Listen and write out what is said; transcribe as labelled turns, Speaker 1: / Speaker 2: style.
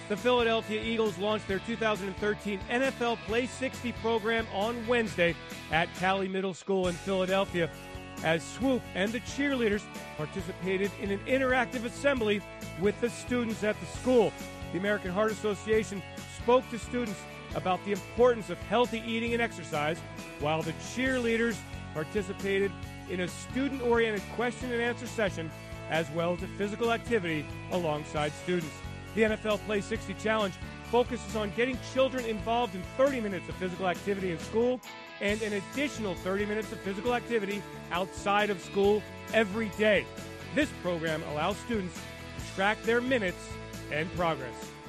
Speaker 1: The Philadelphia Eagles launched their 2013 NFL Play 60 program on Wednesday at Tally Middle School in Philadelphia, as Swoop and the cheerleaders participated in an interactive assembly with the students at the school. The American Heart Association spoke to students about the importance of healthy eating and exercise, while the cheerleaders participated in a student-oriented question and answer session, as well as a physical activity alongside students. The NFL Play 60 Challenge focuses on getting children involved in 30 minutes of physical activity in school and an additional 30 minutes of physical activity outside of school every day. This program allows students to track their minutes and progress.